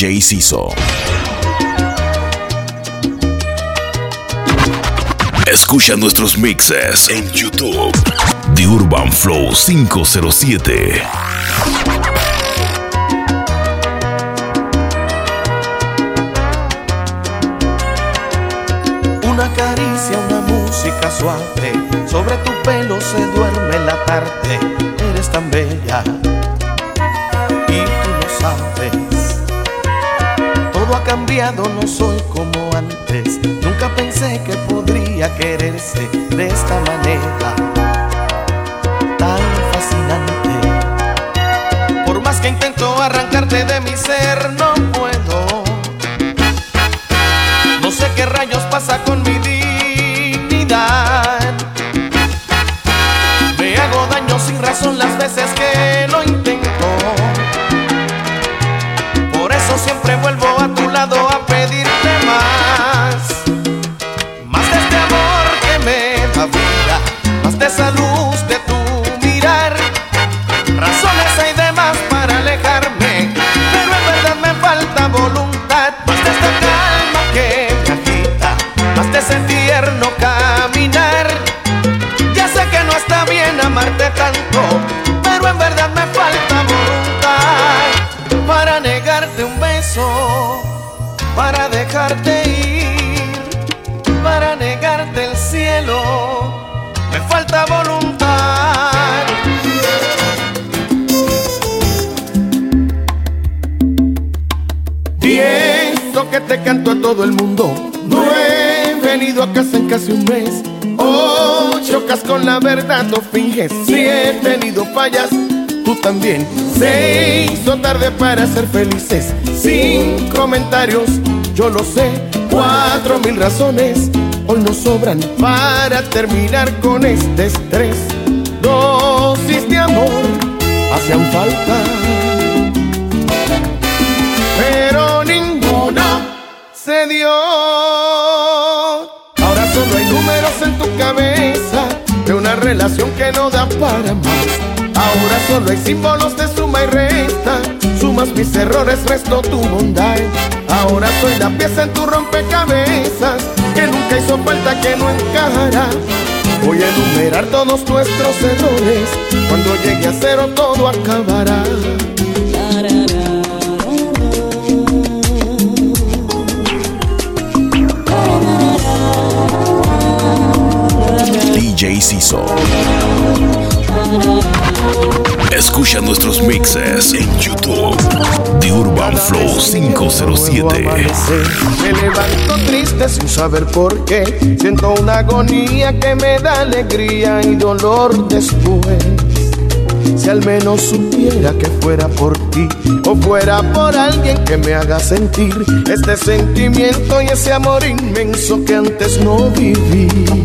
DJ Ciso. Escucha nuestros mixes en YouTube. The Urban Flow 507. Una caricia, una música suave, sobre tu pelo se duerme la tarde. Eres tan bella y tú lo sabes. Todo ha cambiado, no soy como antes. Nunca pensé que podría quererse de esta manera tan fascinante. Por más que intento arrancarte de mi ser, no puedo. No sé qué rayos pasa con mi dignidad. Me hago daño sin razón las veces que lo intento. Por eso siempre vuelvo a tu lado a pedirte más. Más de este amor que me da vida, más de esa luz de tu mirar. Razones hay de más para alejarme, pero en verdad me falta voluntad. Más de esta calma que me agita, más de ese tierno caminar. Ya sé que no está bien amarte tanto, pero en verdad me falta voluntad para negarte un beso, para dejarte ir, para negarte el cielo. Me falta voluntad. Y esto que te canto a todo el mundo, no he venido a casa en casi un mes. 8 chocas con la verdad, no finges. Si he tenido fallas, tú también. Se hizo tarde para ser felices, sin comentarios, yo lo sé. 4000 razones hoy nos sobran para terminar con este estrés. Dosis de amor hacían falta, pero ninguna se dio. Ahora solo hay números en tu cabeza de una relación que no da para más. Ahora solo hay símbolos de suma y resta. Sumas mis errores, resto tu bondad. Ahora soy la pieza en tu rompecabezas que nunca hizo falta, que no encajará. Voy a enumerar todos nuestros errores. Cuando llegue a cero todo acabará. DJ Ciso. Escucha nuestros mixes en YouTube. The Urban Flow 507. Me levanto triste sin saber por qué. Siento una agonía que me da alegría y dolor después. Si al menos supiera que fuera por ti o fuera por alguien que me haga sentir este sentimiento y ese amor inmenso que antes no viví.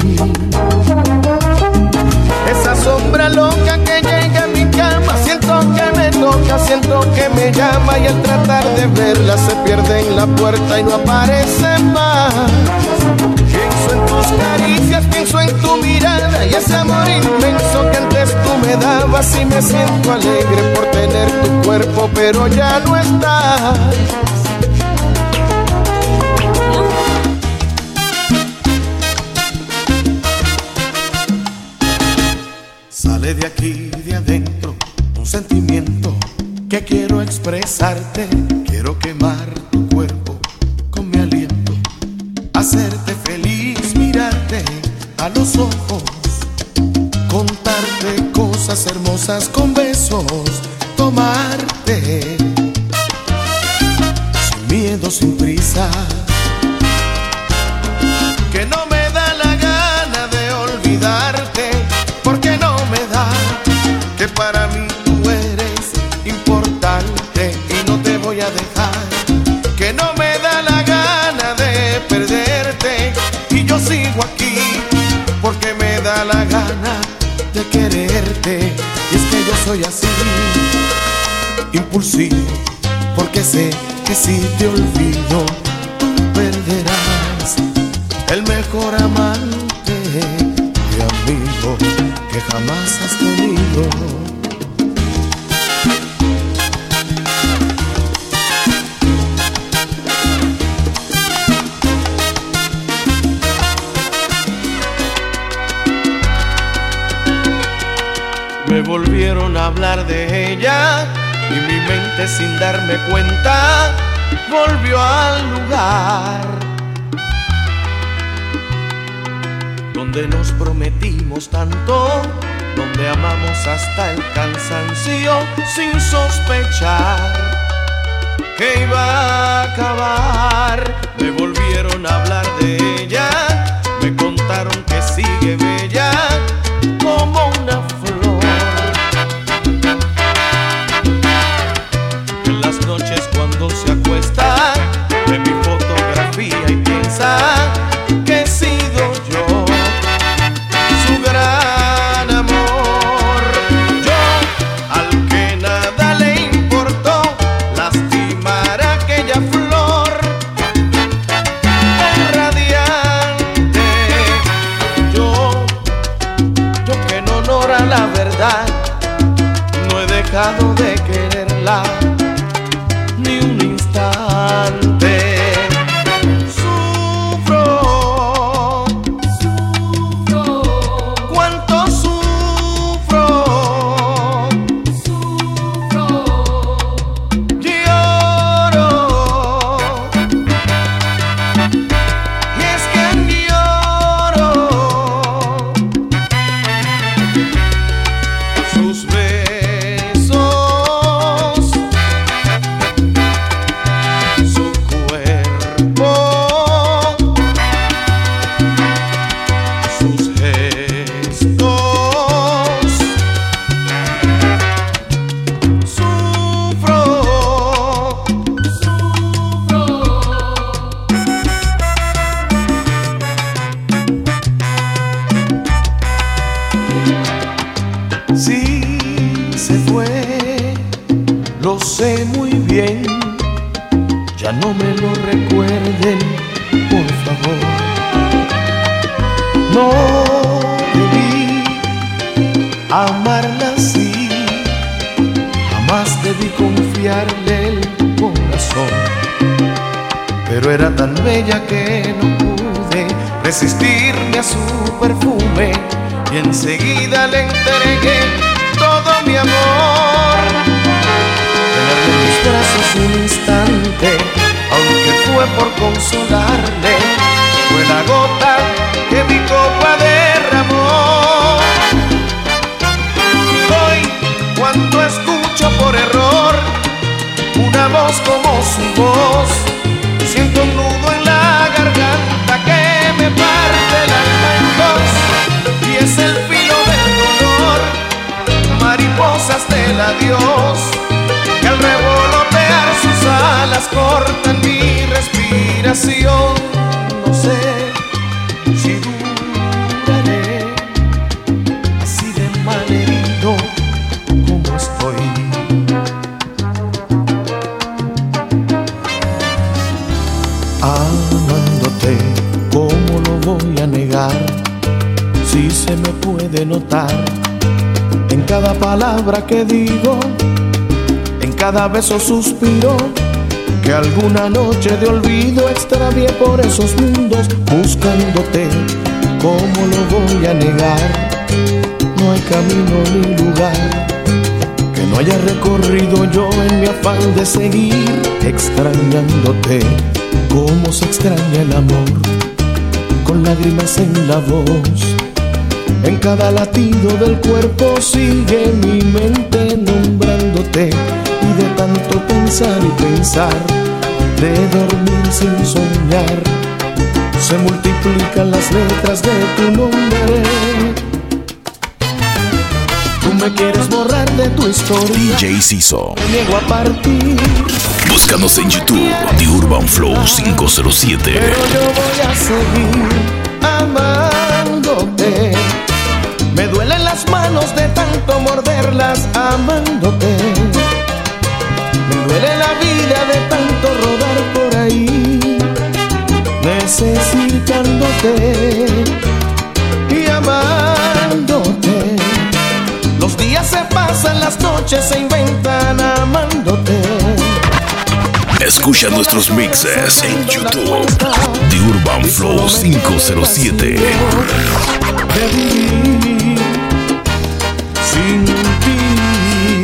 Esa sombra loca que llega a mi cama, siento que me toca, siento que me llama, y al tratar de verla se pierde en la puerta y no aparece más. Pienso en tus caricias, pienso en tu mirada y ese amor inmenso que antes tú me dabas, y me siento alegre por tener tu cuerpo, pero ya no estás. Sale de aquí, de adentro, un sentimiento que quiero expresarte. Quiero quemar tu cuerpo con mi aliento, hacerte feliz, mirarte a los ojos, contarte cosas hermosas con besos, tomarte sin miedo, sin prisa. Que no me da la gana de olvidarte, porque no me da, que para mí tú eres importante y no te voy a dejar. Que no me da la gana de perderte y yo sigo aquí, porque me da la gana de quererte. Y es que yo soy así, impulsivo, porque sé que si te olvido tú perderás el mejor amante y amigo que jamás has tenido. hablar de ella y mi mente sin darme cuenta volvió al lugar donde nos prometimos tanto, donde amamos hasta el cansancio sin sospechar que iba a acabar. Me volvieron a hablar de ella, me contaron que sigue bella como una flor. En las noches cuando se acuesta ve mi fotografía y piensa que he sido yo su gran amor. Yo, al que nada le importó lastimar aquella flor tan radiante. Yo que en honor a la verdad no he dejado de quererla ni un instante. Sí, se fue, lo sé muy bien, ya no me lo recuerden, por favor. No debí amarla así, jamás debí confiarle el corazón, pero era tan bella que no pude resistirme a su perfume y enseguida le entregué todo mi amor. Tenerle en mis brazos un instante, aunque fue por consolarle, fue la gota que mi copa derramó. Hoy, cuando escucho por error una voz como su voz, siento un nudo en la garganta que me parte el alma en dos, y es el filo del dolor, mariposas del adiós, que al revolotear sus alas cortan mi respiración. No sé si duraré así de malherido como estoy. Amándote, ¿cómo lo voy a negar? Si se me puede notar en cada palabra que digo, en cada beso suspiro, que alguna noche de olvido extravié por esos mundos buscándote. ¿Cómo lo voy a negar? No hay camino ni lugar que no haya recorrido yo en mi afán de seguir extrañándote. Cómo se extraña el amor con lágrimas en la voz. En cada latido del cuerpo sigue mi mente nombrándote, y de tanto pensar y pensar, de dormir sin soñar, se multiplican las letras de tu nombre. Tú me quieres borrar de tu historia, DJ Ciso. me niego a partir. Búscanos en YouTube, The Urban Flow 507. Pero yo voy a seguir amándote. Me duelen las manos de tanto morderlas amándote. Me duele la vida de tanto rodar por ahí necesitándote y amándote. Los días se pasan, las noches se inventan amándote. Escucha nuestros mixes en YouTube, The Urban Flow 507. De vivir sin ti.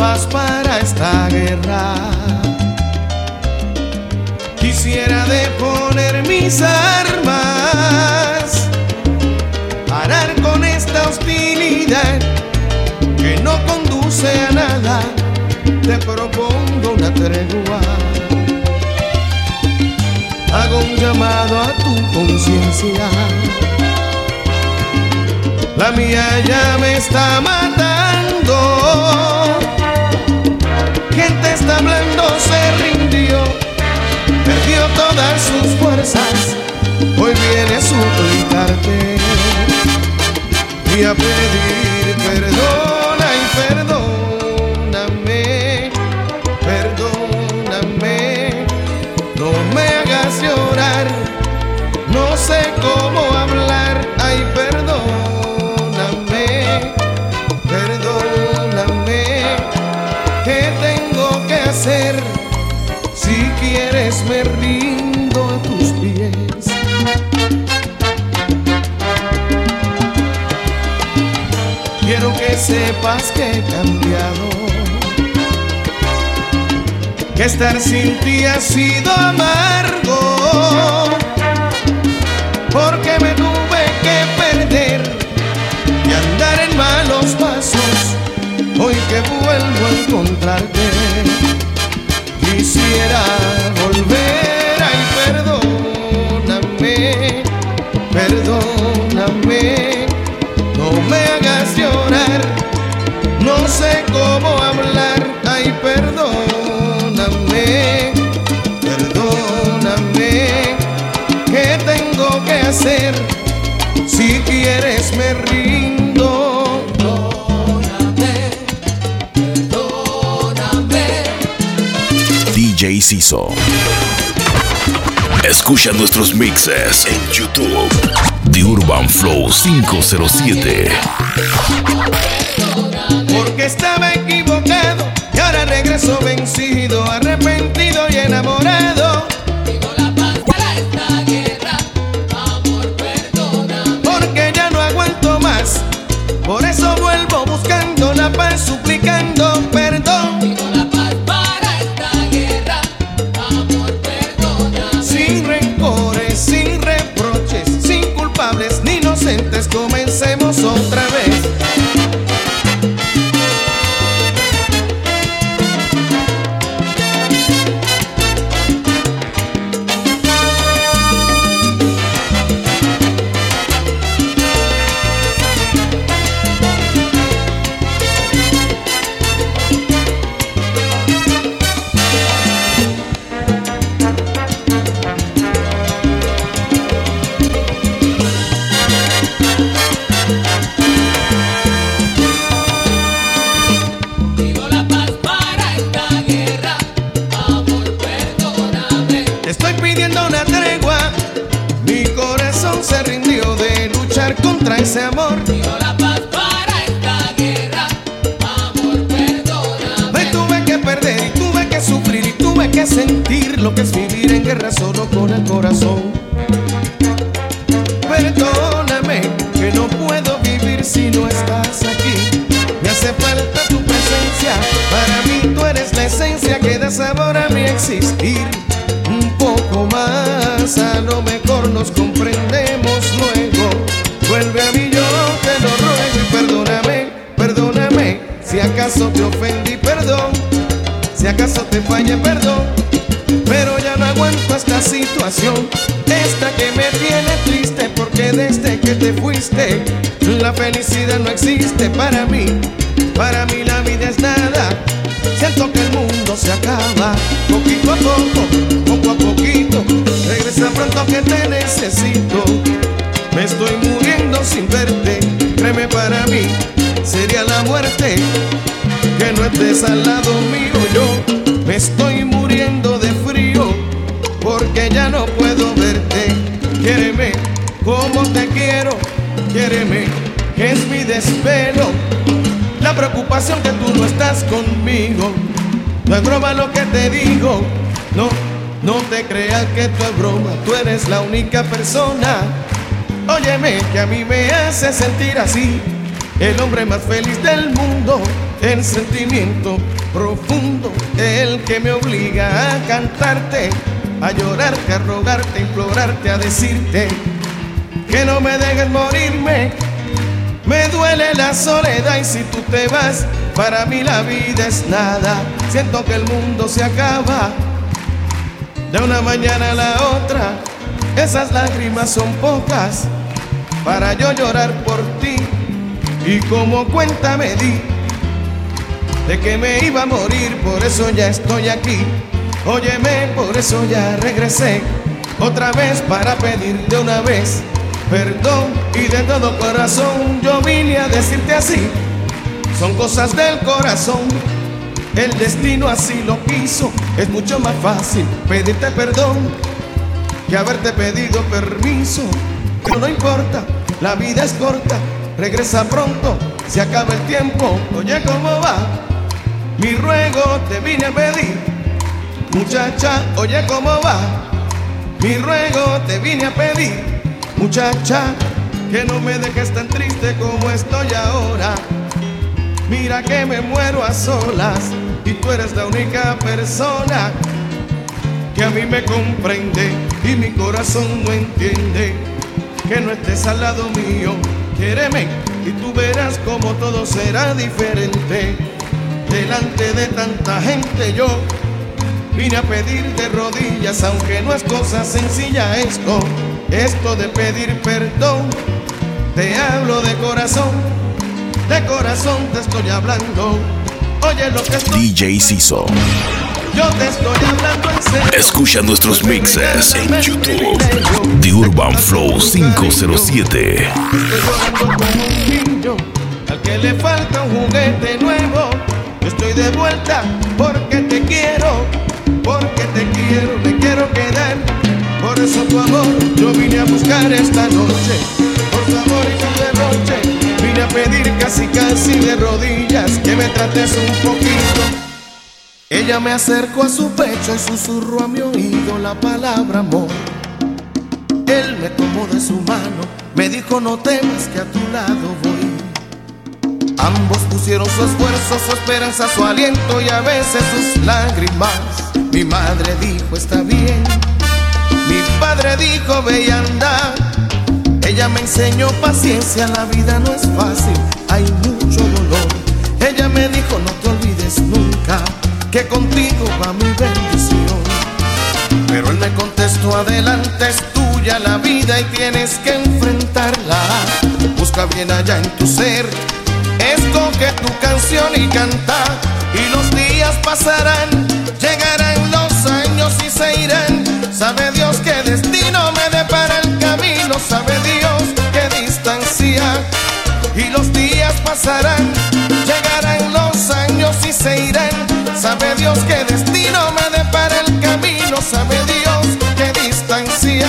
paz para esta guerra. Quisiera deponer mis armas, parar con esta hostilidad que no conduce a nada. Te propongo una tregua. Hago un llamado a tu conciencia. La mía ya me está matando. Gente está hablando, se rindió, perdió todas sus fuerzas. Hoy viene a suplicarte y a pedir perdona y perdóname, perdóname. No me hagas llorar, no sé cómo hablar. Ay, perdóname, perdóname. ¿Qué tengo que hacer? Si quieres me rindo a tus pies. Quiero que sepas que he cambiado, que estar sin ti ha sido amargo, porque me tuve que perder y andar en malos pasos. Hoy que vuelvo a encontrarte, quisiera volver. Ay, perdóname, perdóname. No me hagas llorar, no sé cómo hablar. Ay, perdóname, perdóname. ¿Qué tengo que hacer? Si quieres me rindo. DJ Ciso. Escucha nuestros mixes en YouTube. The Urban Flow 507. Porque estaba equivocado y ahora regreso vencido, arrepentido y enamorado. Digo la paz para esta guerra, amor, perdona. Porque ya no aguanto más, por eso vuelvo buscando la paz, suplicando perdón. Digo la paz para esta guerra, amor, perdona. Sin rencores, sin reproches, sin culpables ni inocentes, comencemos otra vez. Digo la paz para esta guerra, amor, perdóname. Te estoy pidiendo una tregua, mi corazón se rindió de luchar contra ese amor. Digo la paz para esta guerra, amor, perdóname. Me tuve que perder y tuve que sufrir y tuve que sentir lo que es vivir en guerra solo con el corazón. Perdóname, que no puedo vivir si no estás aquí. Me hace falta tu presencia, para mí tú eres la esencia que da sabor a mi existir. Un poco más, a lo mejor nos comprendemos luego. Vuelve a mí, yo te lo ruego y perdóname, perdóname. Si acaso te ofendí, perdón. Si acaso te fallé, perdón. Pero ya no aguanto esta situación, esta que me tiene triste, porque desde que te fuiste la felicidad no existe para mí. Para mí la vida es nada, siento que el mundo se acaba. Poquito a poco, poco a poquito, regresa pronto que te necesito. Me estoy muriendo sin verte, créeme, para mí sería la muerte que no estés al lado mío. Yo me estoy muriendo de frío porque ya no puedo verte. Quiéreme como te quiero, quiéreme, que es mi desvelo. La preocupación que tú no estás conmigo, no es broma lo que te digo. No, no te creas que esto es broma, tú eres la única persona. Óyeme, que a mí me hace sentir así. el hombre más feliz del mundo, el sentimiento profundo, el que me obliga a cantarte, a llorarte, a rogarte, a implorarte, a decirte que no me dejes morirme. Me duele la soledad y si tú te vas, para mí la vida es nada. Siento que el mundo se acaba de una mañana a la otra. Esas lágrimas son pocas para yo llorar por ti. Y como cuenta me di de que me iba a morir, por eso ya estoy aquí. Óyeme, por eso ya regresé otra vez para pedir de una vez perdón. Y de todo corazón yo vine a decirte así. Son cosas del corazón, el destino así lo quiso. Es mucho más fácil pedirte perdón que haberte pedido permiso. Pero no importa, la vida es corta, regresa pronto, se acaba el tiempo. Oye, ¿cómo va? Mi ruego te vine a pedir, muchacha, oye, ¿cómo va? Mi ruego te vine a pedir, muchacha, que no me dejes tan triste como estoy ahora. Mira que me muero a solas y tú eres la única persona que a mí me comprende y mi corazón no entiende que no estés al lado mío. Quiéreme y tú verás como todo será diferente. Delante de tanta gente yo vine a pedir de rodillas, aunque no es cosa sencilla esto de pedir perdón. Te hablo de corazón te estoy hablando. Oye lo que estoy DJ Ciso. Yo te estoy hablando en serio. Escucha nuestros mixes en YouTube. The Urban Flow 507. Estoy llorando como un niño al que le falta un juguete nuevo. Yo estoy de vuelta porque te quiero, me quiero quedar. Por eso tu amor yo vine a buscar esta noche. Por tu amor y tu derroche vine a pedir casi de rodillas que me trates un poquito. Ella me acercó a su pecho y susurró a mi oído la palabra amor. Él me tomó de su mano, me dijo no temas que a tu lado voy. Ambos pusieron su esfuerzo, su esperanza, su aliento y a veces sus lágrimas. Mi madre dijo está bien, mi padre dijo ve y anda. Ella me enseñó paciencia, la vida no es fácil, hay mucho dolor. Ella me dijo no te olvides nunca que contigo va mi bendición. Pero él me contestó adelante es tuya la vida y tienes que enfrentarla. Busca bien allá en tu ser, escoge tu canción y canta. Y los días pasarán, llegarán los años y se irán. Sabe Dios qué destino me depara el camino, sabe Dios qué distancia. Y los días pasarán, llegarán los años y se irán. Sabe Dios qué destino me depara el camino, sabe Dios qué distancia.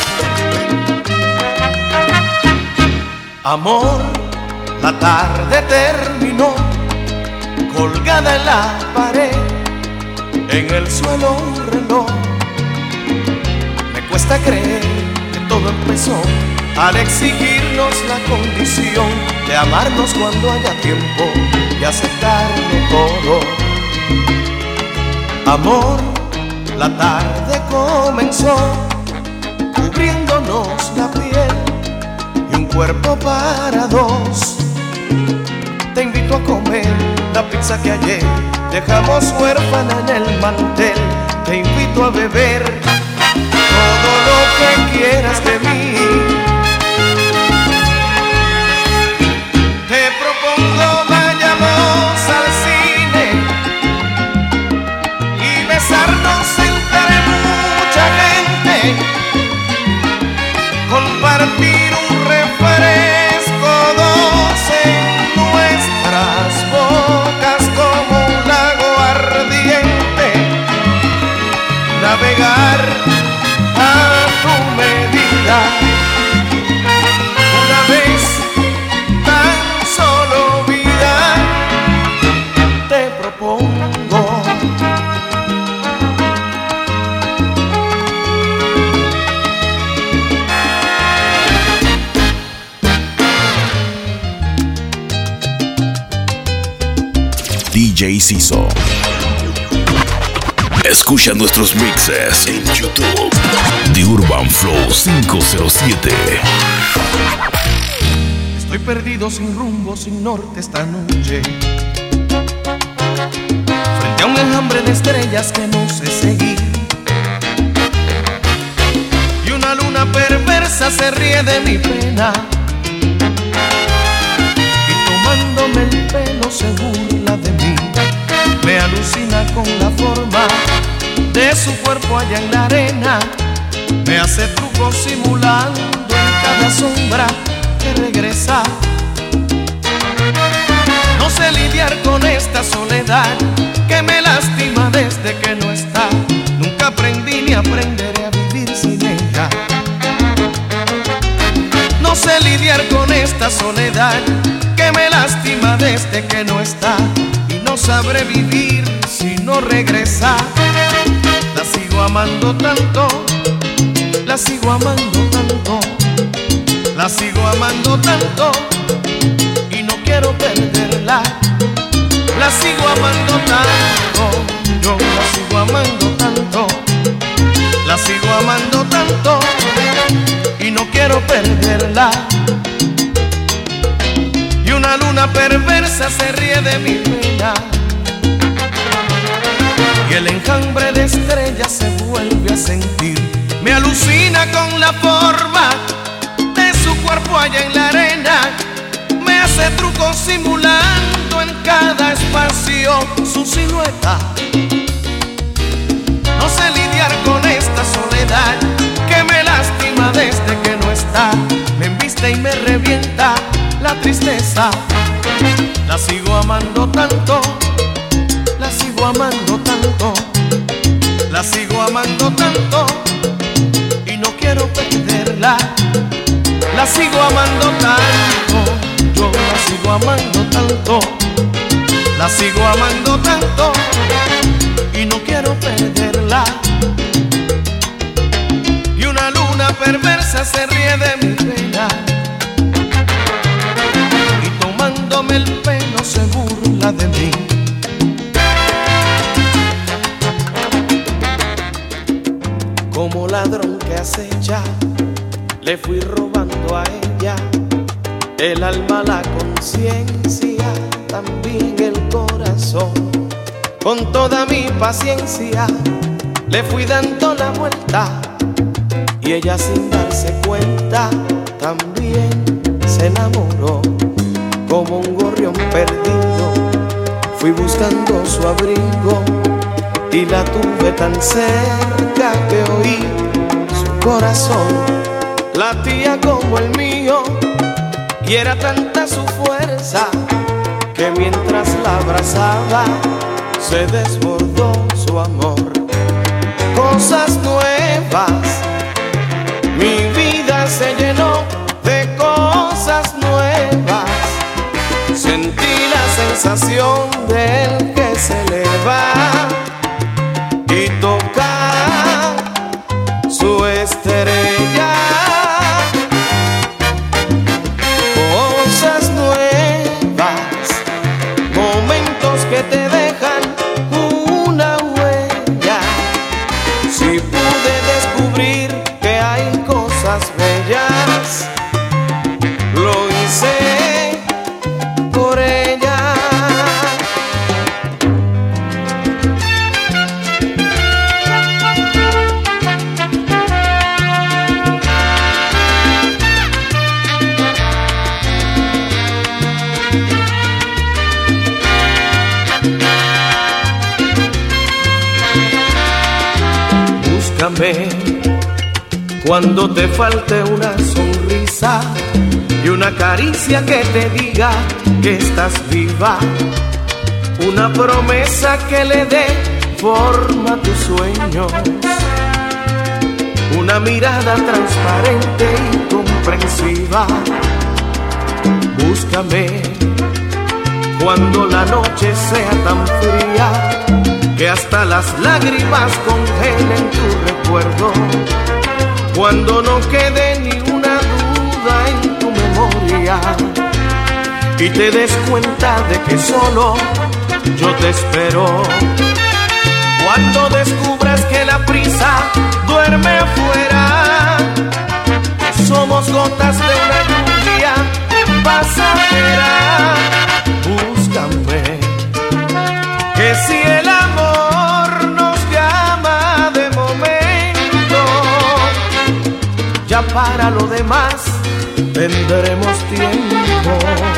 Amor, la tarde terminó, colgada en la pared, en el suelo un reloj. Me cuesta creer que todo empezó al exigirnos la condición de amarnos cuando haya tiempo, de aceptarlo todo. Amor, la tarde comenzó, cubriéndonos la piel y un cuerpo para dos. Te invito a comer la pizza que ayer dejamos huérfana en el mantel. Te invito a beber todo lo que quieras de mí. Te propongo vayamos al cine y besarnos entre mucha gente, compartir un refresco, dos en nuestras bocas como un lago ardiente, navegar a tu medida. DJ Ciso. Escucha nuestros mixes en YouTube. The Urban Flow 507. Estoy perdido sin rumbo, sin norte esta noche, frente a un enjambre de estrellas que no sé seguir. Y una luna perversa se ríe de mi pena, y tomándome el pelo se burla de mí. Me alucina con la forma de su cuerpo allá en la arena. Me hace trucos simulando en cada sombra que regresa. No sé lidiar con esta soledad que me lastima desde que no está. Nunca aprendí ni aprenderé a vivir sin ella. No sé lidiar con esta soledad que me lastima desde que no está. Y no sabré vivir si no regresa. La sigo amando tanto, la sigo amando tanto, la sigo amando tanto y no quiero perderla. La sigo amando tanto, yo la sigo amando tanto, la sigo amando tanto y no quiero perderla. Y una luna perversa se ríe de mi pena, y el enjambre de estrellas se vuelve a sentir. Me alucina con la forma de su cuerpo allá en la arena. Me hace trucos simulando en cada espacio su silueta. No sé lidiar con esta soledad que me lastima desde que no está. Me embiste y me revienta la tristeza. La sigo amando tanto, la sigo amando tanto, la sigo amando tanto y no quiero perderla. La sigo amando tanto, yo la sigo amando tanto, la sigo amando tanto y no quiero perderla. Y una luna perversa se ríe de mi pena, y tomándome el pelo se burla de mí. Como ladrón que acecha, le fui robando a ella el alma, la conciencia, también el corazón. Con toda mi paciencia le fui dando la vuelta, y ella sin darse cuenta también se enamoró. Como un gorrión perdido fui buscando su abrigo, y la tuve tan cerca que oí su corazón latía como el mío, y era tanta su fuerza que mientras la abrazaba se desbordó su amor. Cosas nuevas, mi vida se llenó de cosas nuevas. Sentí la sensación del que se eleva y toca su estrella. Cosas nuevas, momentos que te dejan una huella. Si pude descubrir que hay cosas bellas, lo hice por ella. Búscame cuando te falte una sonrisa y una caricia que te diga que estás viva. Una promesa que le dé forma a tus sueños. Una mirada transparente y comprensiva. Búscame cuando la noche sea tan fría que hasta las lágrimas congelen tu recuerdo. Cuando no quede ni una duda en tu memoria y te des cuenta de que solo yo te espero. Cuando descubras que la prisa duerme afuera, que somos gotas de una lluvia pasajera, búscame, que si el amor nos llama de momento, ya para lo demás tendremos tiempo.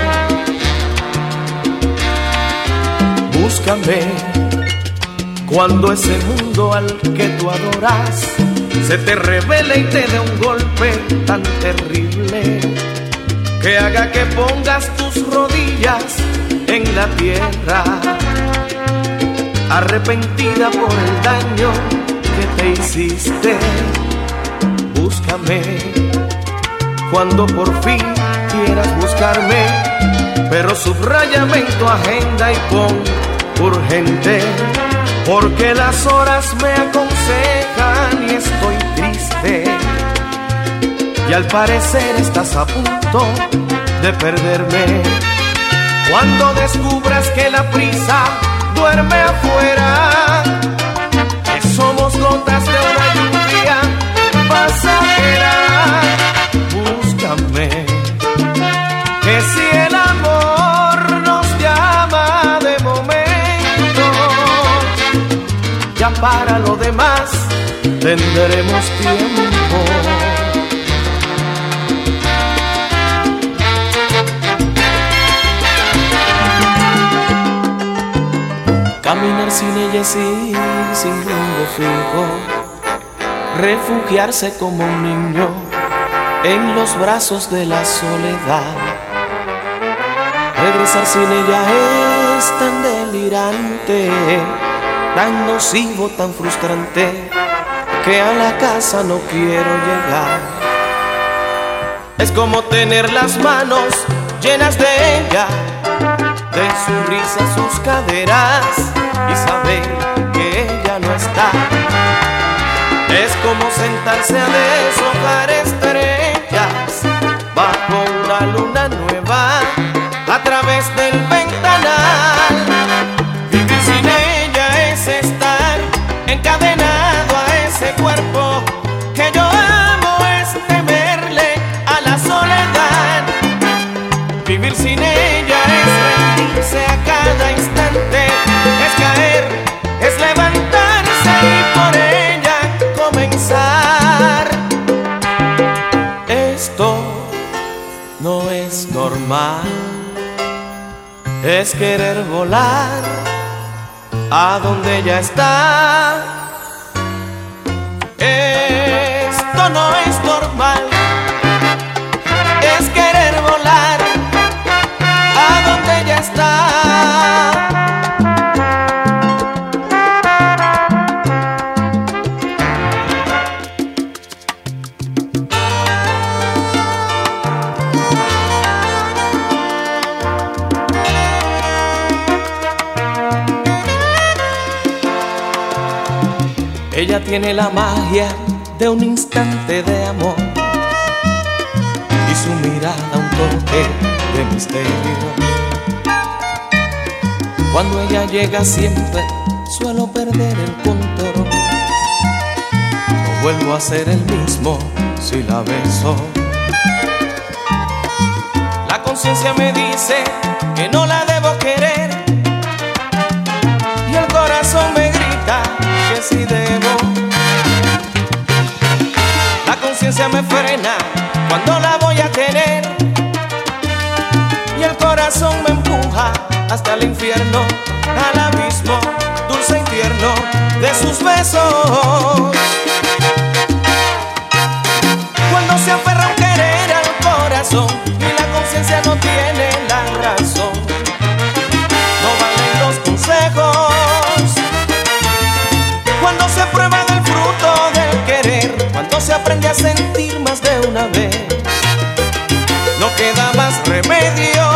Búscame cuando ese mundo al que tú adoras se te revele y te dé un golpe tan terrible que haga que pongas tus rodillas en la tierra, arrepentida por el daño que te hiciste. Búscame cuando por fin quieras buscarme, pero subráyame en tu agenda y pon urgente, porque las horas me aconsejan y estoy triste, y al parecer estás a punto de perderme. Cuando descubras que la prisa duerme afuera, que somos gotas de una lluvia pasajera, búscame, que si el amor nos llama de momento, ya para lo demás tendremos tiempo. Caminar sin ella sin rumbo fijo, refugiarse como un niño en los brazos de la soledad. Regresar sin ella es tan delirante, tan nocivo, tan frustrante, que a la casa no quiero llegar. Es como tener las manos llenas de ella, de su risa, sus caderas, y saber que ella no está. Es como sentarse a deshojar estrellas bajo una luna nueva a través del ventanal. Vivir sin ella es estar encadenado a ese cuerpo que yo amo, es temerle a la soledad. Vivir sin ella es rendirse a cada instante, es caer, es levantarse y por ella comenzar. Esto no es normal, es querer volar a donde ella está. Esto no es normal, es querer volar a donde ella está. Ella tiene la magia de un instante de amor y su mirada un toque de misterio. Cuando ella llega siempre suelo perder el control. No vuelvo a ser el mismo si la beso. La conciencia me dice que no la debo querer y el corazón me grita que sí debo. La conciencia me frena cuando la voy a tener y el corazón me empuja hasta el infierno, al abismo dulce y tierno de sus besos. Cuando se aferra un querer al corazón y la conciencia no tiene la razón, no valen los consejos. Cuando se prueba del fruto del querer, cuando se aprende a sentir más de una vez, no queda más remedio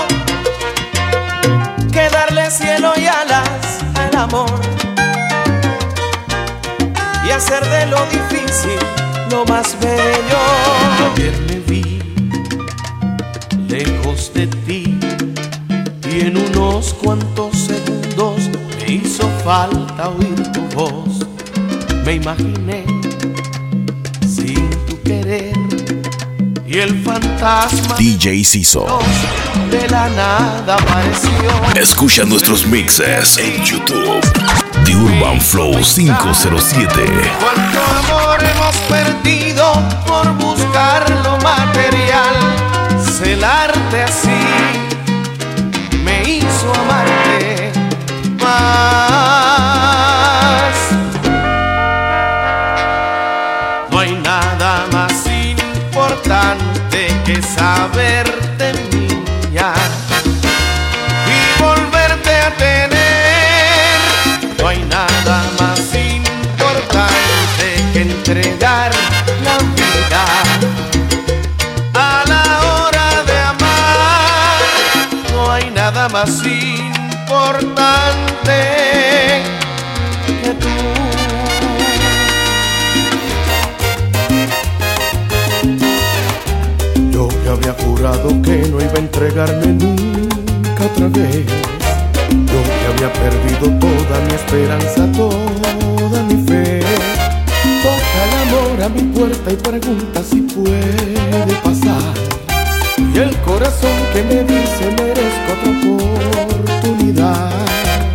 que darle cielo y alas al amor y hacer de lo difícil lo más bello. Ayer me vi lejos de ti y en unos cuantos segundos falta oír tu voz. Me imaginé sin tu querer y el fantasma DJ Ciso. De la nada apareció. Escucha nuestros mixes en YouTube. The Urban Flow 507. Cuánto amor hemos perdido por buscar lo material. Celarte así me hizo amarte más. No hay nada más importante que saberte mía y volverte a tener. No hay nada más importante que entregar la vida a la hora de amar. No hay nada más importante que tú. Yo que había jurado que no iba a entregarme nunca otra vez. Yo que había perdido toda mi esperanza, toda mi fe. Toca el amor a mi puerta y pregunta si puede pasar. Y el corazón que me dice merezco otra oportunidad.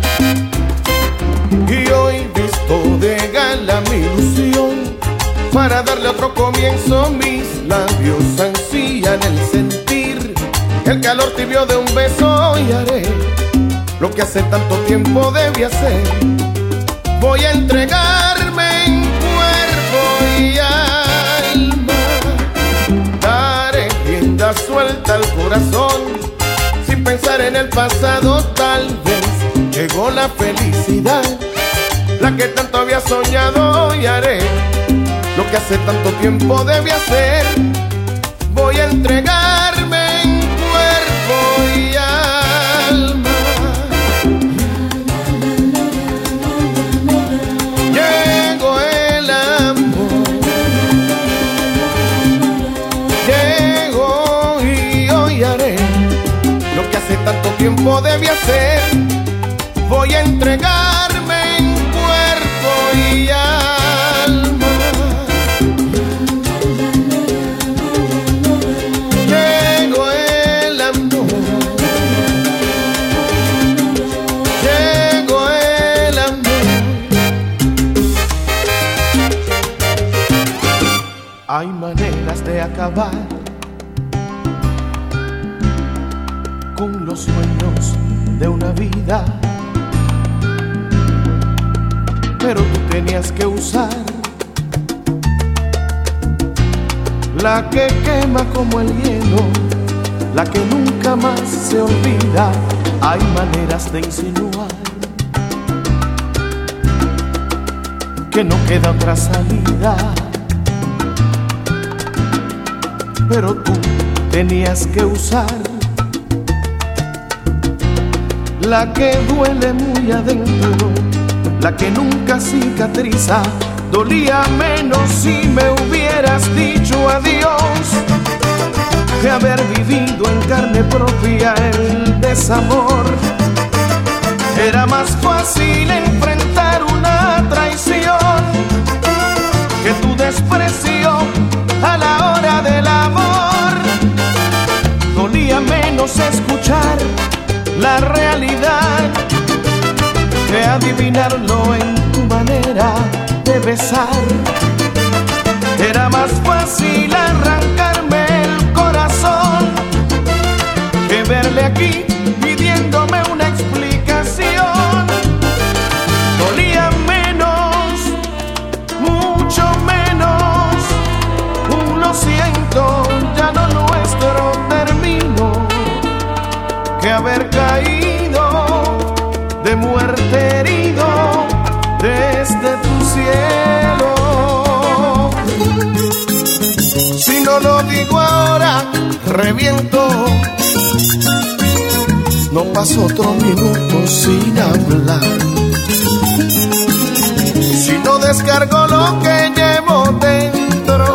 Y hoy visto de gala mi ilusión para darle otro comienzo, mis labios ansían el sentir el calor tibio de un beso y haré lo que hace tanto tiempo debí hacer. Voy a entregarme en cuerpo y alma, daré rienda suelta al corazón, sin pensar en el pasado. Tal vez llegó la felicidad, la que tanto había soñado, y haré lo que hace tanto tiempo debí hacer. Voy a entregarme en cuerpo y alma. Llegó el amor, llegó y hoy haré lo que hace tanto tiempo debí hacer. Voy a entregarme en cuerpo y alma. Llegó el amor, llegó el amor. Hay maneras de acabar con los sueños de una vida, pero tú tenías que usar la que quema como el hielo, la que nunca más se olvida. Hay maneras de insinuar que no queda otra salida, pero tú tenías que usar la que duele muy adentro, la que nunca cicatriza. Dolía menos si me hubieras dicho adiós, de haber vivido en carne propia el desamor. Era más fácil enfrentar una traición que tu desprecio a la hora del amor. Dolía menos escuchar la realidad que adivinarlo en tu manera de besar. Era más fácil arrancarme el corazón que verle aquí pidiéndome una explicación. Dolía menos, mucho menos, un lo siento, ya no nuestro termino, que haber caído de muerte herido desde tu cielo. Si no lo digo ahora, reviento. No paso otro minuto sin hablar. Si no descargo lo que llevo dentro,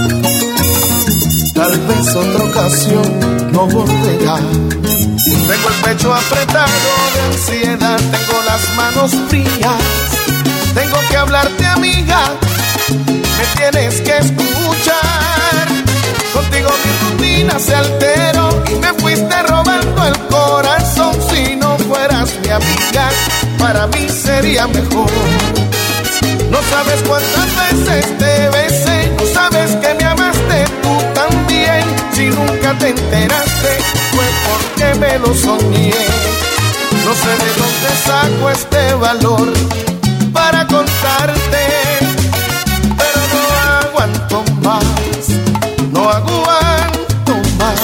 tal vez otra ocasión no volverá. Tengo el pecho apretado de ansiedad, tengo la las manos frías. Tengo que hablarte, amiga, me tienes que escuchar. Contigo mi rutina se alteró y me fuiste robando el corazón. Si no fueras mi amiga, para mí sería mejor. No sabes cuántas veces te besé, no sabes que me amaste tú también. Si nunca te enteraste, fue porque me lo soñé. No sé de dónde saco este valor para contarte, pero no aguanto más, no aguanto más.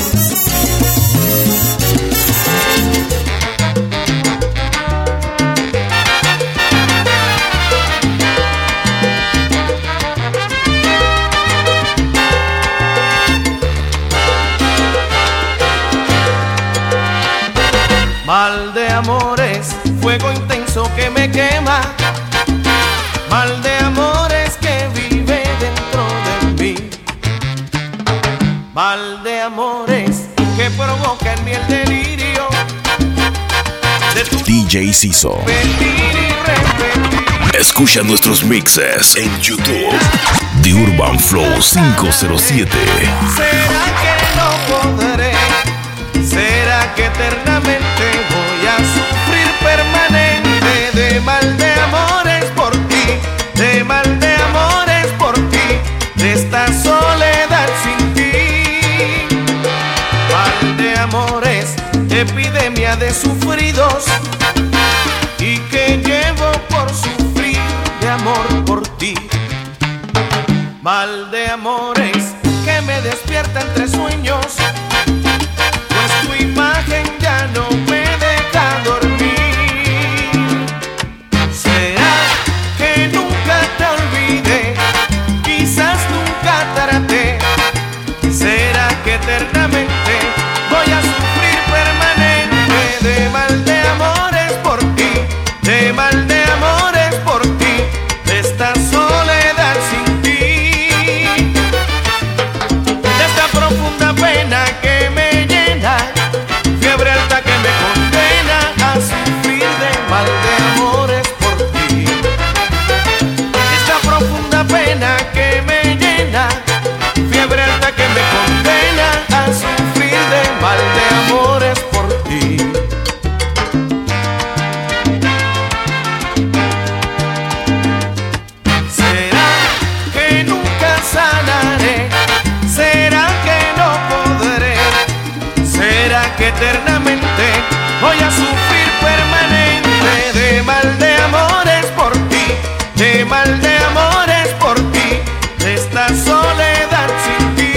Mal de amores, fuego intenso que me quema. Mal de amores que vive dentro de mí. Mal de amores que provoca en mí el delirio de tu DJ Ciso. repetir y repetir. Escucha nuestros mixes en YouTube de Urban Flow 507. ¿Será que no podré? ¿Será que eternamente voy a sufrir permanente de mal de amores por ti? De mal de amores por ti, de esta soledad sin ti. Mal de amores, epidemia de sufridos y que llevo por sufrir de amor por ti. Mal de amores que me despierta entre sueños, pues tu imagen ya no me deja dormir. ¿Será que nunca te olvidé? Quizás nunca traté. ¿Será que eternamente voy a sufrir permanente de mal de amores por ti? De mal de amores por ti, de esta soledad sin ti. De esta profunda pena que me llena, fiebre alta que me condena a sufrir de mal de amores por ti. Esta profunda pena que me llena, fiebre alta que me condena a sufrir de mal de amores por ti. ¿Será que nunca sanaré? ¿Será que no podré? ¿Será que eternamente voy a sufrir permanente de mal de amores por ti? De mal de amores por ti, de esta soledad sin ti.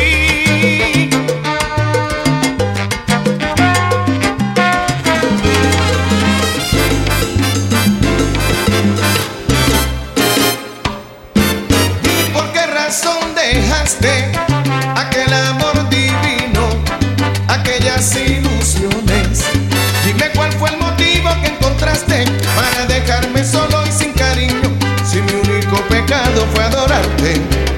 ¿Por qué razón dejaste aquel amor divino, aquellas ilusiones? Dime cuál fue el motivo que encontraste para dejarme solo y sin cariño, si mi único pecado fue adorarte.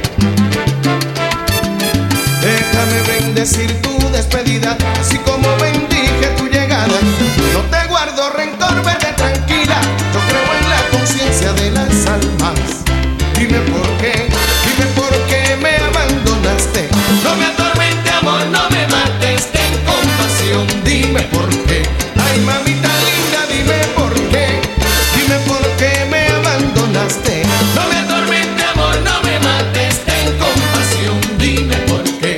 Déjame bendecir tu despedida, así como bendije tu llegada. No te guardo rencor, vete tranquila, yo creo en la conciencia de las almas. Dime por qué me abandonaste. No me atormente, amor, no me mates, ten compasión. Dime por qué, ay mamita linda, dime por qué. Dime por qué me abandonaste. No me atormente, amor, no me mates, ten compasión. Dime por qué.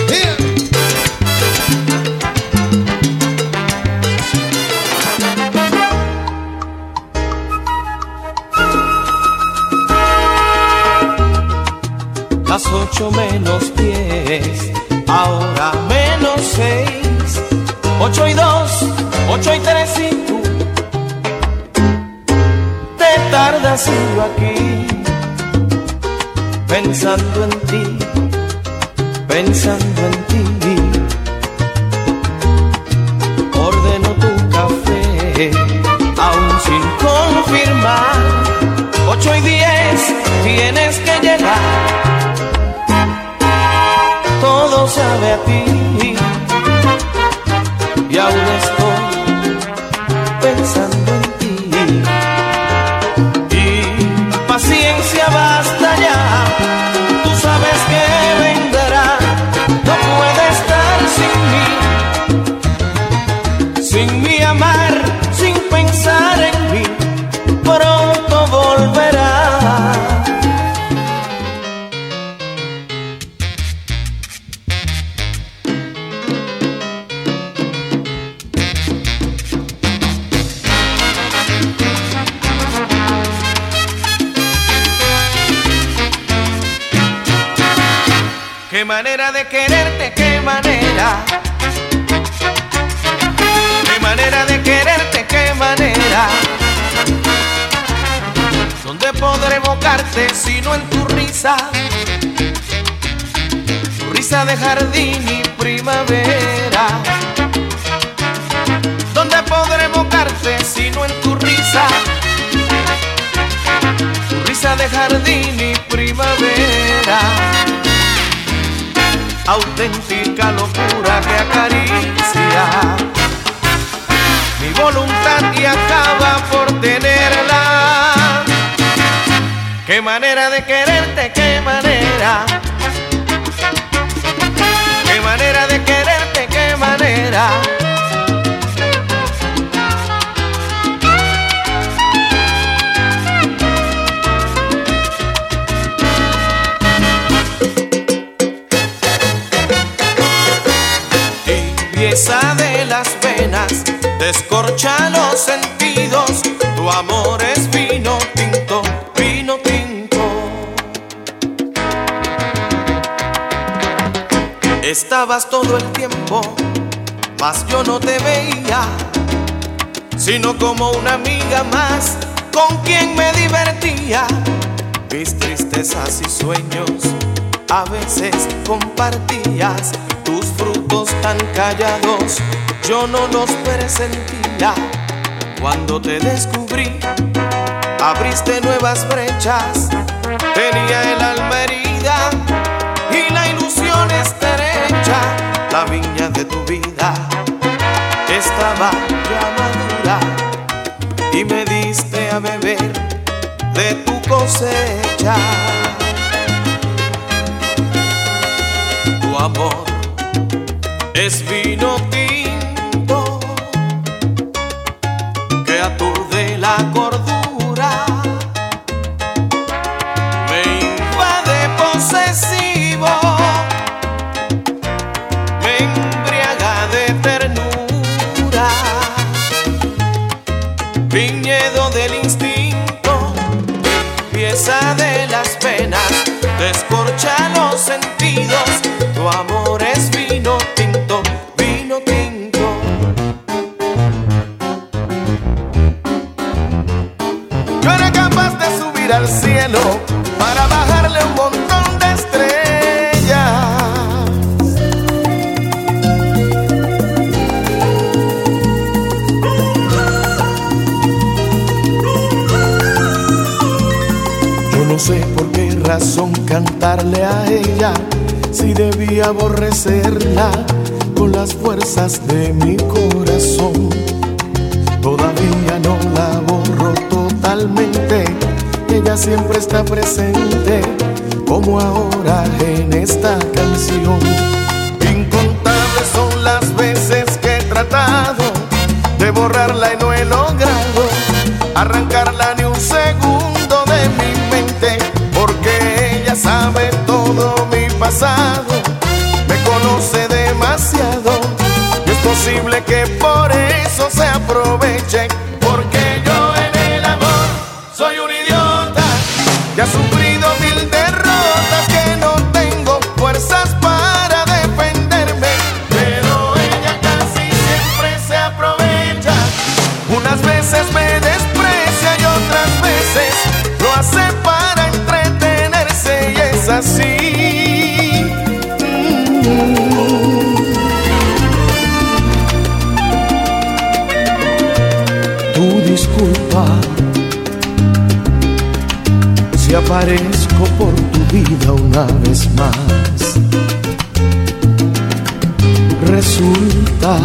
Las 8 menos 10, ahora menos 6, 8 y 2, 8 y 3 y tú te tardas y yo aquí pensando en ti, pensando en ti. Ordeno tu café, aún sin confirmar. 8 y 10, tienes que llegar. Todo sabe a ti y aún estoy pensando en ti. Qué manera de quererte, qué manera. Qué manera de quererte, qué manera. ¿Dónde podré evocarte sino en tu risa? Tu risa de jardín y primavera. ¿Dónde podré evocarte sino en tu risa? Tu risa de jardín y primavera. Auténtica locura que acaricia mi voluntad y acaba por tenerla. Qué manera de quererte, qué manera. Qué manera de quererte, qué manera. Tibieza de las venas, descorcha los sentidos. Tu amor es vino tinto, vino tinto. Estabas todo el tiempo, mas yo no te veía, sino como una amiga más con quien me divertía. Mis tristezas y sueños a veces compartías. Tus frutos tan callados yo no los presentía. Cuando te descubrí, abriste nuevas brechas. Tenía el alma herida y la ilusión estrecha. La viña de tu vida estaba ya madura y me diste a beber de tu cosecha. Tu amor es vino tinto que aturde la cordura, me invade posesivo, me embriaga de ternura. Viñedo del instinto, pieza de las venas, descorcha los sentidos. Tu amor es vino tinto, vino tinto. Yo era capaz de subir al cielo para bajarle un montón de estrellas. Yo no sé por qué razón cantarle a ella, si debía aborrecerla con las fuerzas de mi corazón. Todavía no la borro totalmente, ella siempre está presente, como ahora en esta canción. Incontables son las veces que he tratado de borrarla y no he logrado arrancarla ni un segundo de mi mente, porque ella sabe todo mi pasado, me conoce demasiado y es posible que por eso se aproveche, porque yo en el amor soy un idiota que ha sufrido 1000 derrotas, que no tengo fuerzas para defenderme, pero ella casi siempre se aprovecha. Unas veces me desprecia y otras veces lo hace para entretenerse, y es así. Tú disculpa si aparezco por tu vida una vez más. Resulta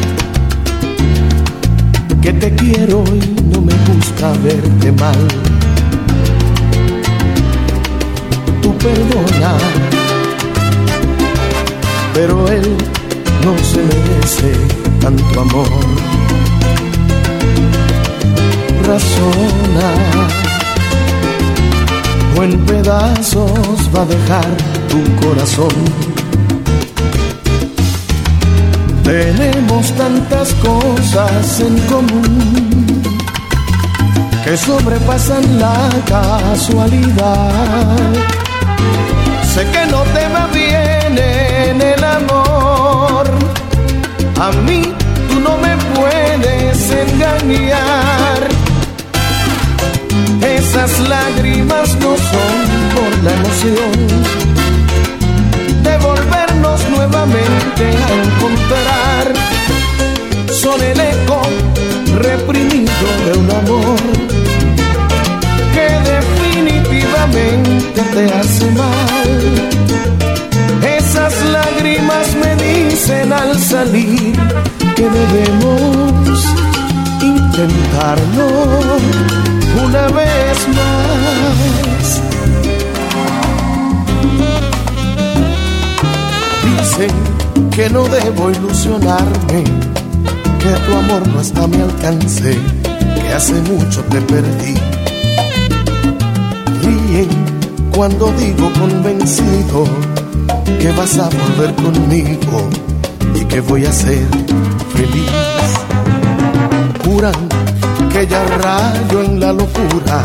que te quiero y no me gusta verte mal. Tú perdona, pero él no se merece tanto amor. Razona, o en pedazos va a dejar tu corazón. Tenemos tantas cosas en común que sobrepasan la casualidad. Sé que no te va bien en el amor. A mí tú no me puedes engañar. Esas lágrimas no son por la emoción de volvernos nuevamente a encontrar. Son el eco reprimido de un amor que definitivamente te hace mal. Esas lágrimas me dicen al salir que debemos intentarlo una vez más. Dicen que no debo ilusionarme, que tu amor no está a mi alcance, que hace mucho te perdí. Ríen cuando digo convencido que vas a volver conmigo y que voy a ser feliz. Juran que ya rayo en la locura,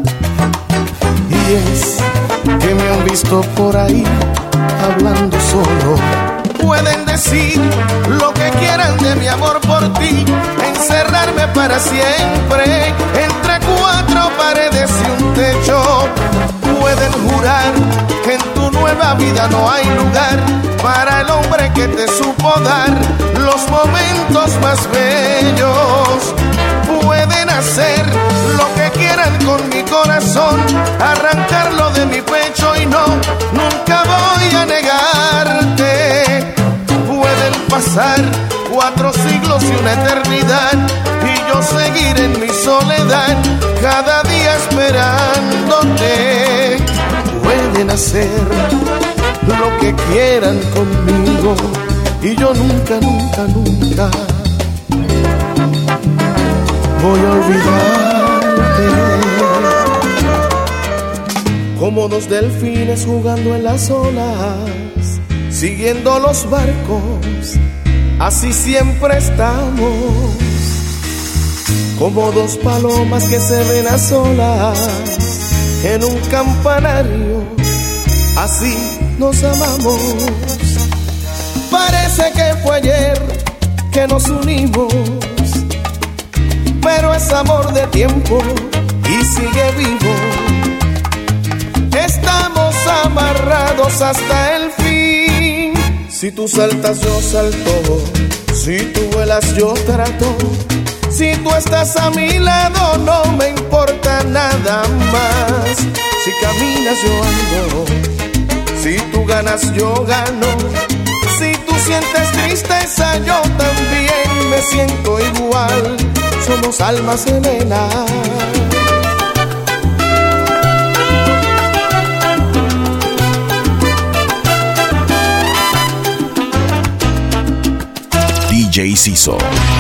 y es que me han visto por ahí hablando solo. Pueden decir lo que quieran de mi amor por ti, encerrarme para siempre entre cuatro paredes y un techo. Pueden jurar que en tu nueva vida no hay lugar para el hombre que te supo dar los momentos más bellos. Pueden hacer lo que quieran con mi corazón, arrancarlo de mi pecho y no, nunca voy a negarte. Pueden pasar 4 siglos y una eternidad y yo seguir en mi soledad, cada día esperándote. Pueden hacer lo que quieran conmigo y yo nunca, nunca, nunca voy a olvidarte. Como dos delfines jugando en las olas, siguiendo los barcos, así siempre estamos. Como dos palomas que se ven a solas en un campanario, así nos amamos. Parece que fue ayer que nos unimos, pero es amor de tiempo y sigue vivo. Estamos amarrados hasta el fin. Si tú saltas yo salto, si tú vuelas yo trato, si tú estás a mi lado no me importa nada más. Si caminas yo ando, si tú ganas yo gano, si tú sientes tristeza yo también me siento igual. Somos almas gemelas. DJ Ciso.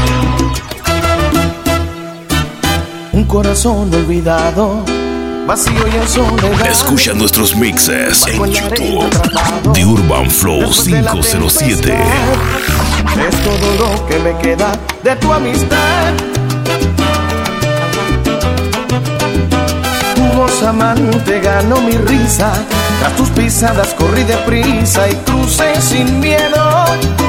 Un corazón olvidado, vacío y en soledad. Escucha nuestros mixes en YouTube de Urban Flow 507. Es todo lo que me queda de tu amistad. Tu voz amante ganó mi risa, tras tus pisadas corrí deprisa y crucé sin miedo.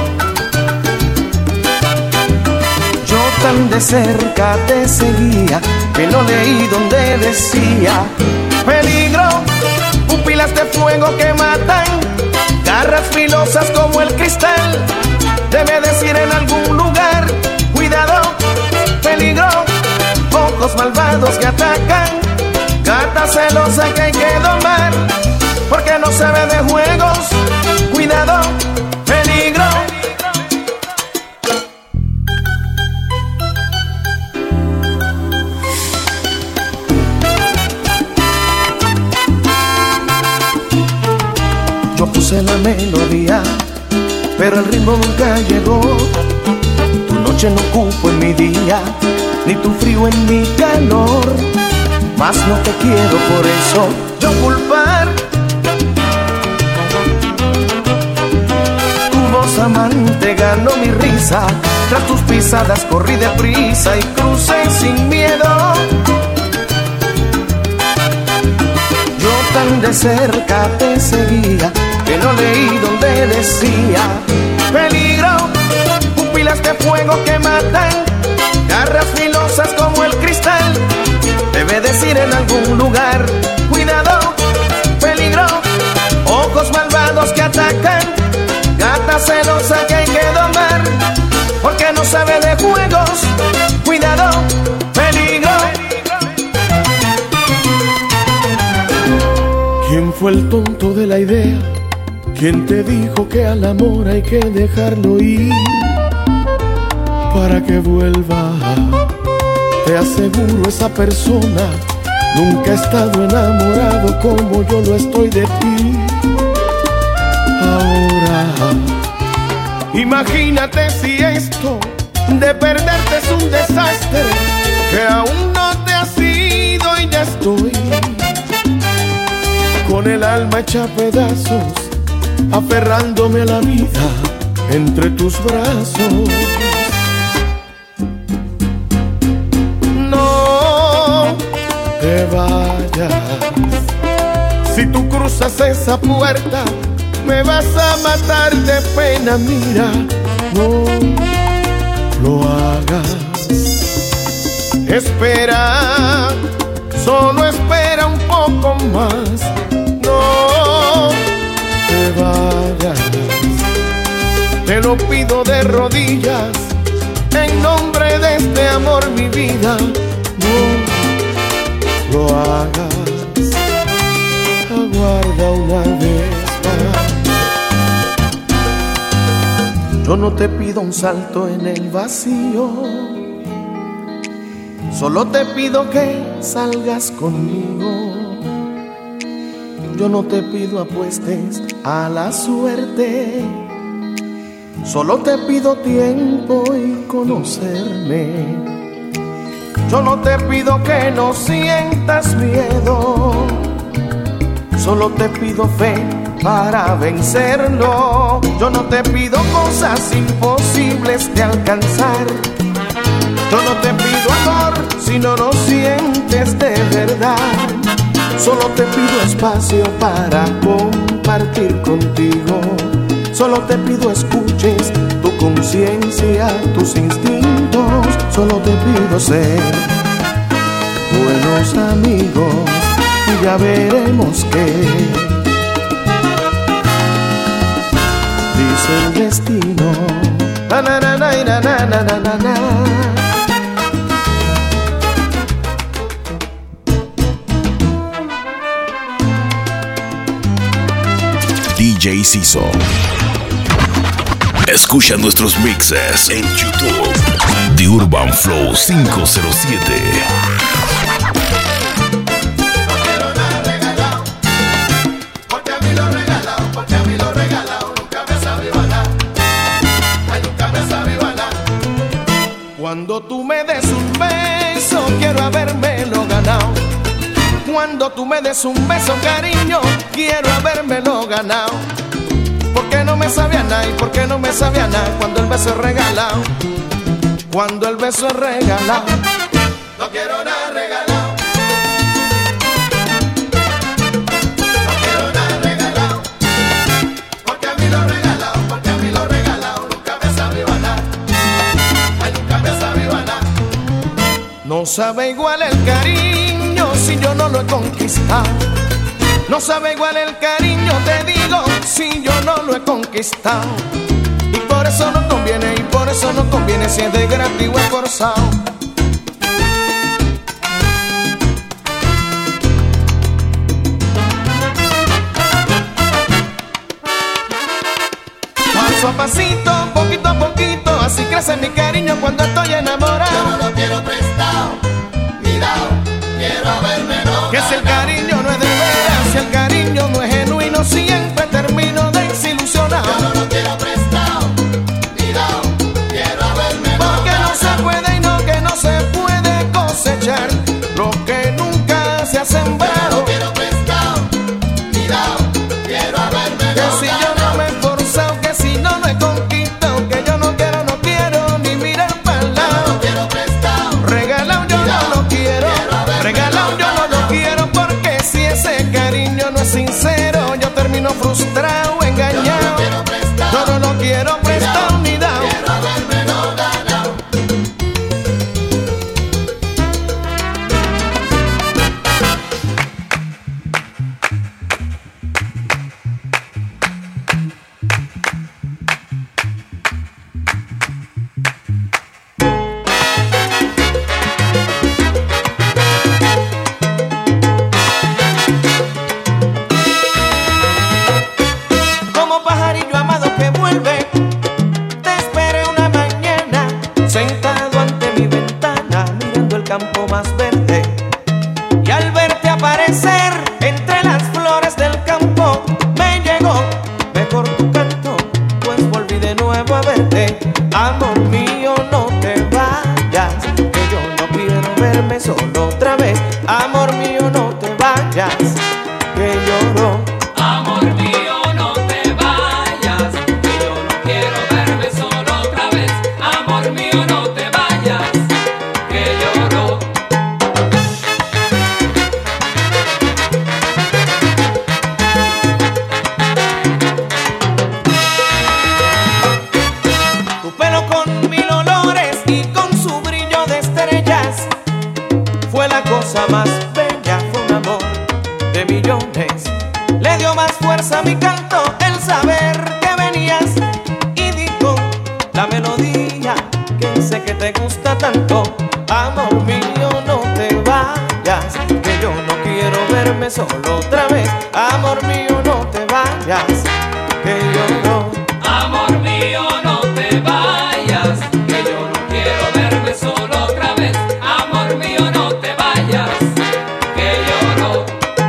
Yo tan de cerca te seguía que no leí donde decía peligro, pupilas de fuego que matan, garras filosas como el cristal. Debe decir en algún lugar, cuidado, peligro, ojos malvados que atacan, gata celosa que hay que domar, porque no sabe de juegos, cuidado, peligro. Yo puse la melodía, pero el ritmo nunca llegó. Tu noche no cupo en mi día, ni tu frío en mi calor. Más no te quiero, por eso yo culpar. Tu voz amante ganó mi risa, tras tus pisadas corrí deprisa y crucé sin miedo. Yo tan de cerca te seguía que no leí donde decía: peligro, pupilas de fuego que matan, garras filosas como el cristal. Debe decir en algún lugar: cuidado, peligro, ojos malvados que atacan, gata celosa que hay que domar, porque no sabe de juegos. Cuidado, peligro. ¿Quién fue el tonto de la idea? ¿Quién te dijo que al amor hay que dejarlo ir para que vuelva? Te aseguro, esa persona nunca ha estado enamorado como yo lo estoy de ti. Ahora, imagínate si esto de perderte es un desastre, que aún no te has ido y ya estoy con el alma hecha pedazos, aferrándome a la vida entre tus brazos. No te vayas, si tú cruzas esa puerta me vas a matar de pena. Mira, no lo hagas. Espera, solo espera un poco más. No te vayas, te lo pido de rodillas, en nombre de este amor, mi vida. No lo hagas, aguarda una vez más. Yo no te pido un salto en el vacío, solo te pido que salgas conmigo. Yo no te pido apuestes a la suerte, solo te pido tiempo y conocerme. Yo no te pido que no sientas miedo, solo te pido fe para vencerlo. Yo no te pido cosas imposibles de alcanzar, yo no te pido amor si no lo sientes de verdad. Solo te pido espacio para compartir contigo, solo te pido escuches tu conciencia, tus instintos. Solo te pido ser buenos amigos y ya veremos qué dice el destino. Na, na, na, na, na, na, na, na, na. DJ Ciso. Escucha nuestros mixes en YouTube. The Urban Flow 507. Cuando tú me des un beso, quiero habérmelo ganado. Cuando tú me des un beso, cariño, quiero habérmelo ganado. Porque no me sabía nada y porque no me sabía nada cuando el beso es regalado. Cuando el beso es regalado, no quiero nada regalado. No quiero nada regalado. Porque a mí lo regalado, porque a mí lo regalado nunca me sabe igualar. Ay, nunca me sabe igualar. No sabe igual el cariño si yo no lo he conquistado. No sabe igual el cariño, te digo, si yo no lo he conquistado. Y por eso no conviene, y por eso no conviene si es de gratis o es forzado. Paso a pasito, poquito a poquito, así crece mi cariño cuando estoy enamorado. Yo no lo quiero prestado, mirado, quiero habérmelo. Que si el cariño no es de veras, si el cariño no es genuino, siempre termino desilusionado. Yo no lo quiero prestado, mirado, quiero habérmelo. Porque no se puede y no que no se puede cosechar lo que nunca se ha sembrado. Yo no lo quiero prestado, mirado, quiero habérmelo. Que si yo no me he esforzado, que si no lo he conquistado, que yo no quiero ni mirar para el lado. Yo no lo quiero prestado, Regalado yo no lo quiero, regalado yo no lo quiero, porque si ese cariño no es sincero, yo termino frustrado. vez. Amor mío, no te vayas, que lloro. Amor mío, no te vayas, que yo no quiero verme solo otra vez. Amor mío, no te vayas, que lloro. Tu pelo con mil olores y con su brillo de estrellas fue la cosa más bella, fue un amor de millones. Le dio más fuerza a mi canto el saber que venías, y dijo la melodía que sé que te gusta tanto. Amor mío, no te vayas, que yo no quiero verme solo otra vez. Amor mío, no te vayas, que yo no. Amor mío, no te vayas, que yo no quiero verme solo otra vez. Amor mío, no te vayas, que lloro.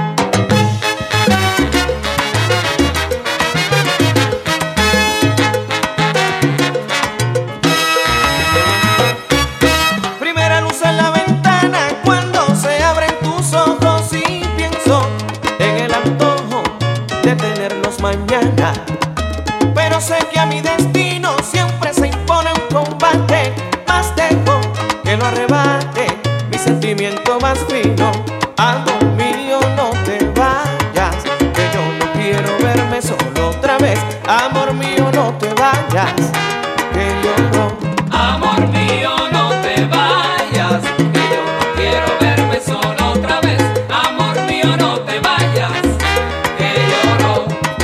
Primera luz en la ventana cuando se abren tus ojos, y pienso en el antojo de tenerlos mañana. Pero sé que a mi destino siempre se impone un combate. Más dejo que lo arrebate mi sentimiento más fino. Amor mío, no te vayas, que yo no quiero verme solo otra vez. Amor mío, no te vayas, que yo no. Amor mío, no te vayas, que yo no quiero verme solo otra vez. Amor mío, no te vayas, que lloro.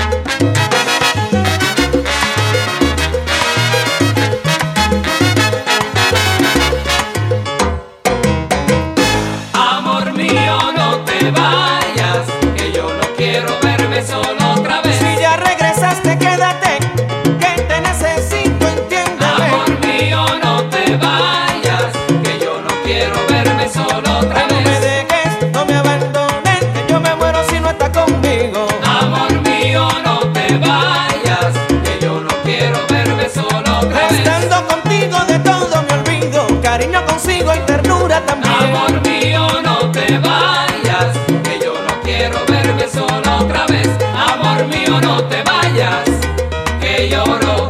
Amor mío, no te vayas, que yo no quiero verme solo otra vez. Si ya regresaste, quédate, que te necesito, entiéndeme. Amor mío, no te vayas, que yo no quiero verme solo otra No me vez. dejes, no me abandones, que yo me muero si no estás conmigo. Amor mío, no te vayas, que yo no quiero verme solo otra vez. Estando contigo de todo me olvido, cariño consigo y ternura también. Amor mío, no te vayas, que yo no quiero verme solo otra vez. Amor mío, no te vayas, que lloro.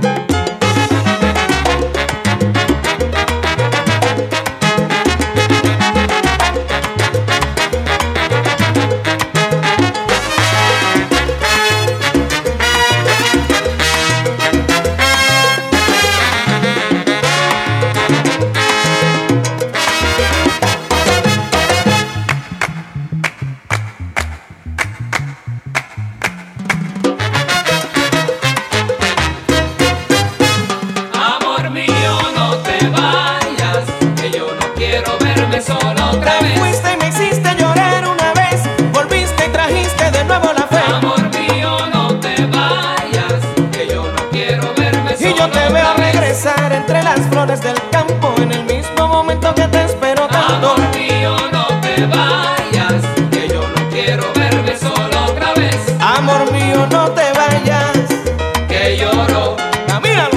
Amor mío, no te vayas, que yo no quiero verme solo otra Te vez. fuiste y me hiciste llorar una vez, volviste y trajiste de nuevo la fe. Amor mío, no te vayas, que yo no quiero verme solo Y yo te veo otra vez. regresar entre las flores del campo, en el mismo momento que te espero tanto. Amor mío, no te vayas, que yo no quiero verme solo otra vez. Amor mío, no te vayas, Que lloro. camínalo.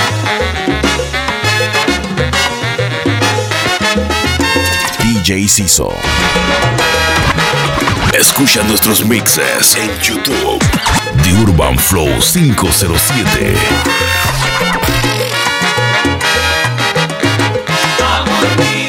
DJ Ciso. Escucha nuestros mixes en YouTube. The Urban Flow 507. Amor mío,